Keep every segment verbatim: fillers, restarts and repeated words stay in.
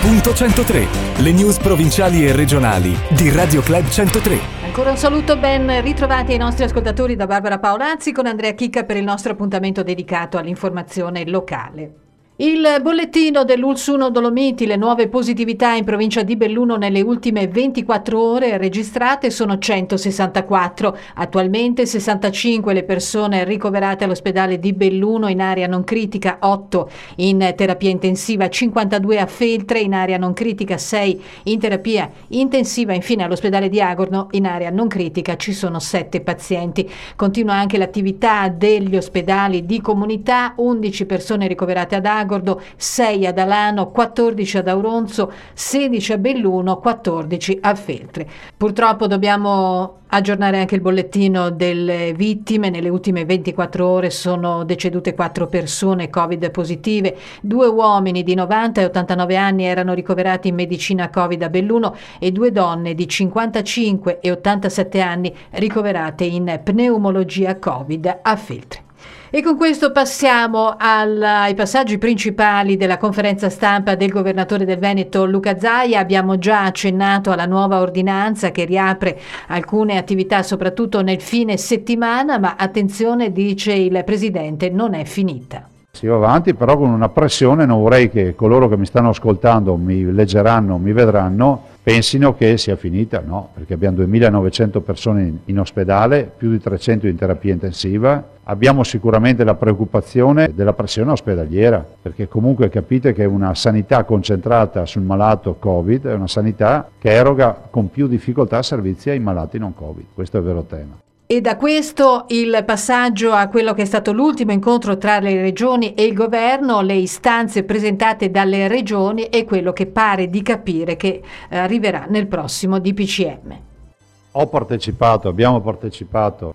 punto centotré, le news provinciali e regionali di Radio Club centotré. Ancora un saluto, ben ritrovati ai nostri ascoltatori da Barbara Paolazzi con Andrea Chicca per il nostro appuntamento dedicato all'informazione locale. Il bollettino dell'Ulsuno Dolomiti, le nuove positività in provincia di Belluno nelle ultime ventiquattro ore registrate sono centosessantaquattro. Attualmente sessantacinque le persone ricoverate all'ospedale di Belluno in area non critica, otto in terapia intensiva, cinquantadue a Feltre in area non critica, sei in terapia intensiva. Infine all'ospedale di Agorno in area non critica ci sono sette pazienti. Continua anche l'attività degli ospedali di comunità, undici persone ricoverate ad Agorno, sei ad Alano, quattordici ad Auronzo, sedici a Belluno, quattordici a Feltre. Purtroppo dobbiamo aggiornare anche il bollettino delle vittime. Nelle ultime ventiquattro ore sono decedute quattro persone Covid positive, due uomini di novanta e ottantanove anni erano ricoverati in medicina Covid a Belluno e due donne di cinquantacinque e ottantasette anni ricoverate in pneumologia Covid a Feltre. E con questo passiamo al, ai passaggi principali della conferenza stampa del governatore del Veneto Luca Zaia. Abbiamo già accennato alla nuova ordinanza che riapre alcune attività soprattutto nel fine settimana, ma attenzione, dice il Presidente, non è finita. Si va avanti però con una pressione, non vorrei che coloro che mi stanno ascoltando, mi leggeranno, mi vedranno, pensino che sia finita, no, perché abbiamo duemilanovecento persone in, in ospedale, più di trecento in terapia intensiva, abbiamo sicuramente la preoccupazione della pressione ospedaliera, perché comunque capite che una sanità concentrata sul malato Covid è una sanità che eroga con più difficoltà servizi ai malati non Covid, questo è il vero tema. E da questo il passaggio a quello che è stato l'ultimo incontro tra le regioni e il governo, le istanze presentate dalle regioni e quello che pare di capire che arriverà nel prossimo D P C M. Ho partecipato, abbiamo partecipato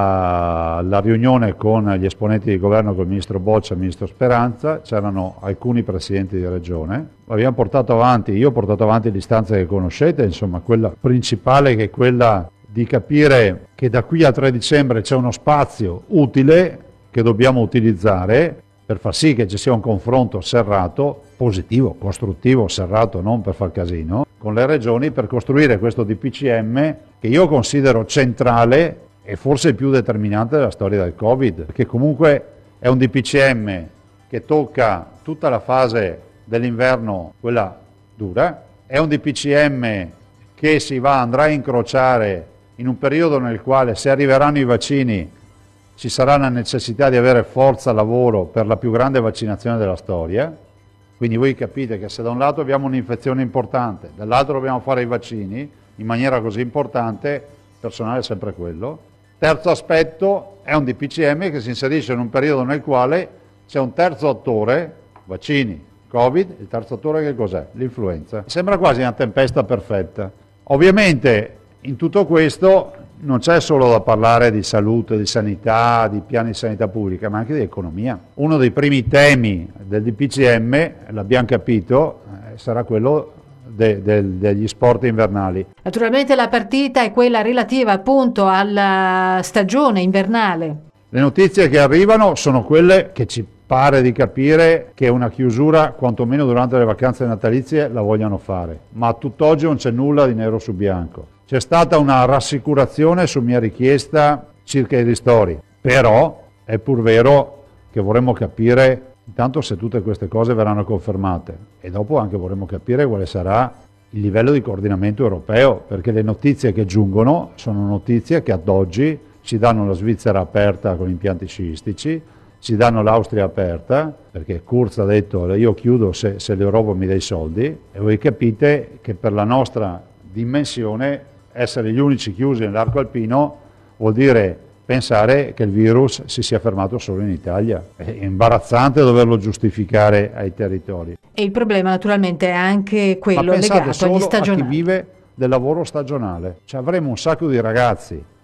alla, alla riunione con gli esponenti di governo, con il ministro Boccia e il ministro Speranza, c'erano alcuni presidenti di regione, abbiamo portato avanti, io ho portato avanti l'istanza che conoscete, insomma quella principale che è quella di capire che da qui al tre dicembre c'è uno spazio utile che dobbiamo utilizzare per far sì che ci sia un confronto serrato, positivo, costruttivo, serrato, non per far casino, con le regioni per costruire questo D P C M che io considero centrale e forse il più determinante della storia del Covid, perché comunque è un D P C M che tocca tutta la fase dell'inverno, quella dura, è un D P C M che si va, andrà a incrociare in un periodo nel quale, se arriveranno i vaccini, ci sarà la necessità di avere forza lavoro per la più grande vaccinazione della storia. Quindi voi capite che se da un lato abbiamo un'infezione importante, dall'altro dobbiamo fare i vaccini in maniera così importante, il personale è sempre quello. Terzo aspetto, è un D P C M che si inserisce in un periodo nel quale c'è un terzo attore, vaccini, Covid, il terzo attore che cos'è? L'influenza. Sembra quasi una tempesta perfetta. Ovviamente in tutto questo non c'è solo da parlare di salute, di sanità, di piani di sanità pubblica, ma anche di economia. Uno dei primi temi del D P C M, l'abbiamo capito, eh, sarà quello de, de, degli sport invernali. Naturalmente la partita è quella relativa appunto alla stagione invernale. Le notizie che arrivano sono quelle che ci pare di capire che una chiusura, quantomeno durante le vacanze natalizie, la vogliano fare, ma a tutt'oggi non c'è nulla di nero su bianco. C'è stata una rassicurazione su mia richiesta circa i ristori, però è pur vero che vorremmo capire intanto se tutte queste cose verranno confermate e dopo anche vorremmo capire quale sarà il livello di coordinamento europeo, perché le notizie che giungono sono notizie che ad oggi ci danno la Svizzera aperta con impianti sciistici, ci danno l'Austria aperta, perché Kurz ha detto io chiudo se, se l'Europa mi dà i soldi, e voi capite che per la nostra dimensione essere gli unici chiusi nell'arco alpino vuol dire pensare che il virus si sia fermato solo in Italia. È imbarazzante doverlo giustificare ai territori. E il problema naturalmente è anche quello legato agli stagionali. A chi vive del lavoro stagionale. Cioè, avremo un sacco di ragazzi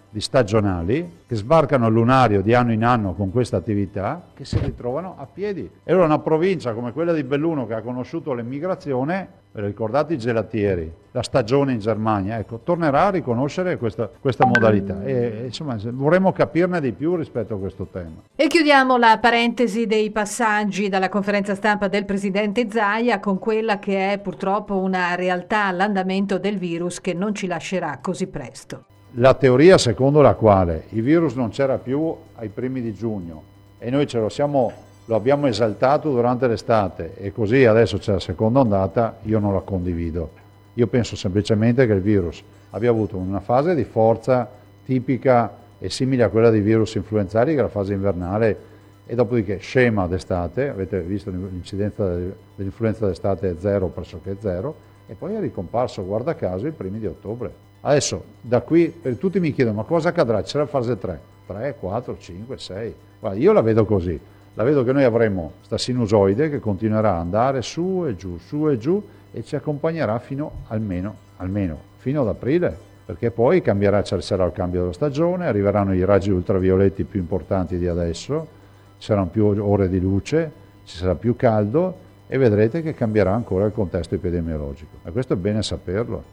di stagionali che sbarcano al lunario di anno in anno con questa attività, che si ritrovano a piedi. E allora una provincia come quella di Belluno, che ha conosciuto l'immigrazione, ve lo ricordate i gelatieri, la stagione in Germania, ecco, tornerà a riconoscere questa, questa modalità e, e insomma vorremmo capirne di più rispetto a questo tema. E chiudiamo la parentesi dei passaggi dalla conferenza stampa del presidente Zaia con quella che è purtroppo una realtà all'andamento del virus che non ci lascerà così presto. La teoria secondo la quale il virus non c'era più ai primi di giugno e noi ce lo siamo, lo abbiamo esaltato durante l'estate e così adesso c'è la seconda ondata, io non la condivido. Io penso semplicemente che il virus abbia avuto una fase di forza tipica e simile a quella dei virus influenzali, che è la fase invernale, e dopodiché scema d'estate, avete visto l'incidenza dell'influenza d'estate è zero, pressoché zero, e poi è ricomparso, guarda caso, i primi di ottobre. Adesso, da qui, per tutti mi chiedono, ma cosa accadrà? C'è la fase tre, tre, quattro, cinque, sei. Guarda, io la vedo così, la vedo che noi avremo sta sinusoide che continuerà ad andare su e giù, su e giù, e ci accompagnerà fino almeno, almeno fino ad aprile, perché poi cambierà, ci sarà il cambio della stagione, arriveranno i raggi ultravioletti più importanti di adesso, ci saranno più ore di luce, ci sarà più caldo e vedrete che cambierà ancora il contesto epidemiologico. E questo è bene saperlo.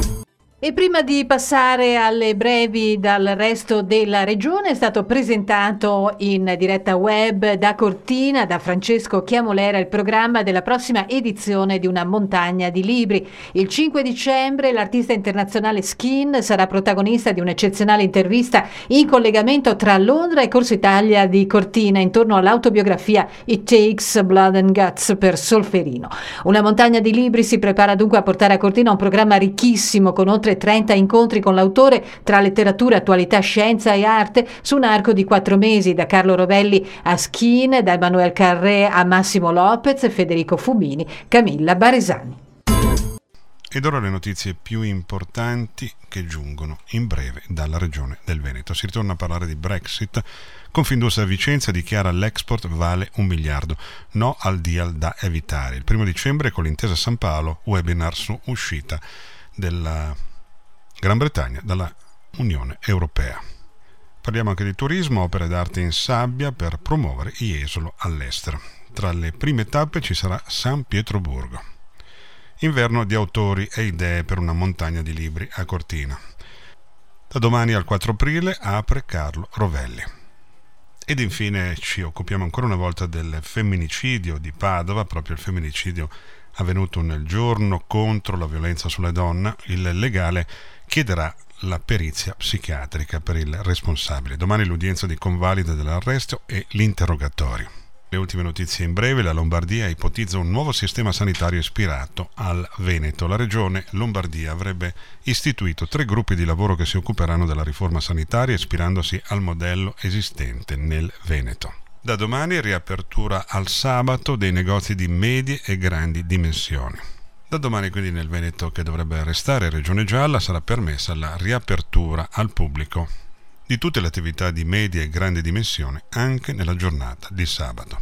E prima di passare alle brevi dal resto della regione, è stato presentato in diretta web da Cortina, da Francesco Chiamolera, il programma della prossima edizione di Una montagna di libri. Il cinque dicembre l'artista internazionale Skin sarà protagonista di un'eccezionale intervista in collegamento tra Londra e Corso Italia di Cortina intorno all'autobiografia It Takes Blood and Guts per Solferino. Una montagna di libri si prepara dunque a portare a Cortina un programma ricchissimo con oltre trenta incontri con l'autore tra letteratura, attualità, scienza e arte su un arco di quattro mesi, da Carlo Rovelli a Skin, da Emmanuel Carré a Massimo Lopez, Federico Fumini, Camilla Baresani. Ed ora le notizie più importanti che giungono in breve dalla regione del Veneto. Si ritorna a parlare di Brexit. Confindustria Vicenza dichiara l'export vale un miliardo. No al deal da evitare. Il primo dicembre con l'intesa San Paolo, webinar su uscita della Gran Bretagna dalla Unione Europea. Parliamo anche di turismo, opere d'arte in sabbia per promuovere Jesolo all'estero. Tra le prime tappe ci sarà San Pietroburgo. Inverno di autori e idee per una montagna di libri a Cortina. Da domani al quattro aprile apre Carlo Rovelli. Ed infine ci occupiamo ancora una volta del femminicidio di Padova, proprio il femminicidio avvenuto nel giorno contro la violenza sulle donne. Il legale chiederà la perizia psichiatrica per il responsabile. Domani l'udienza di convalida dell'arresto e l'interrogatorio. Le ultime notizie in breve. La Lombardia ipotizza un nuovo sistema sanitario ispirato al Veneto. La regione Lombardia avrebbe istituito tre gruppi di lavoro che si occuperanno della riforma sanitaria ispirandosi al modello esistente nel Veneto. Da domani riapertura al sabato dei negozi di medie e grandi dimensioni. Da domani quindi nel Veneto, che dovrebbe restare regione gialla, sarà permessa la riapertura al pubblico di tutte le attività di medie e grandi dimensioni anche nella giornata di sabato.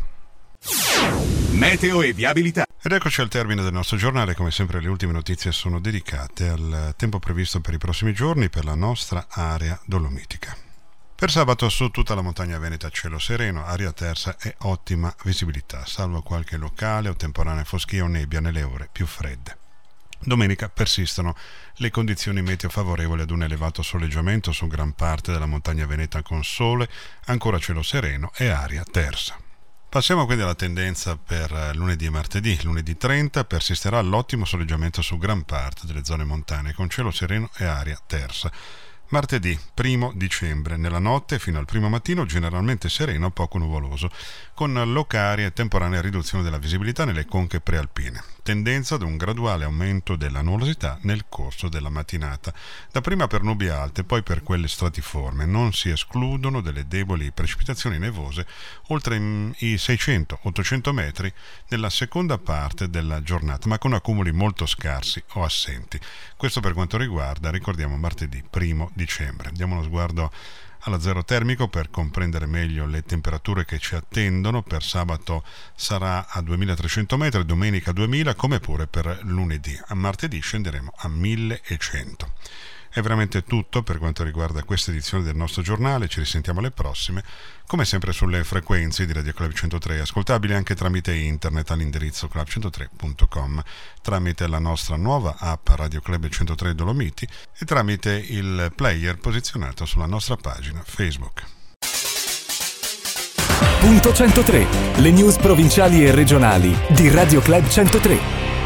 Meteo e viabilità. Ed eccoci al termine del nostro giornale. Come sempre le ultime notizie sono dedicate al tempo previsto per i prossimi giorni per la nostra area dolomitica. Per sabato su tutta la montagna veneta cielo sereno, aria tersa e ottima visibilità, salvo qualche locale o temporanea foschia o nebbia nelle ore più fredde. Domenica persistono le condizioni meteo favorevoli ad un elevato soleggiamento su gran parte della montagna veneta con sole, ancora cielo sereno e aria tersa. Passiamo quindi alla tendenza per lunedì e martedì. Lunedì trenta persisterà l'ottimo soleggiamento su gran parte delle zone montane con cielo sereno e aria tersa. Martedì primo dicembre, nella notte fino al primo mattino generalmente sereno, poco nuvoloso, con locali e temporanea riduzione della visibilità nelle conche prealpine. Tendenza ad un graduale aumento della nuvolosità nel corso della mattinata, dapprima per nubi alte, poi per quelle stratiforme. Non si escludono delle deboli precipitazioni nevose oltre i seicento ottocento metri nella seconda parte della giornata, ma con accumuli molto scarsi o assenti. Questo per quanto riguarda, ricordiamo, martedì primo dicembre. Diamo uno sguardo allo zero termico per comprendere meglio le temperature che ci attendono. Per sabato sarà a duemilatrecento metri, domenica duemila, come pure per lunedì. A martedì scenderemo a millecento. È veramente tutto per quanto riguarda questa edizione del nostro giornale. Ci risentiamo alle prossime, come sempre sulle frequenze di Radio Club centotré, ascoltabili anche tramite internet all'indirizzo club centotré punto com, tramite la nostra nuova app Radio Club centotré Dolomiti e tramite il player posizionato sulla nostra pagina Facebook. Punto centotré, le news provinciali e regionali di Radio Club centotré.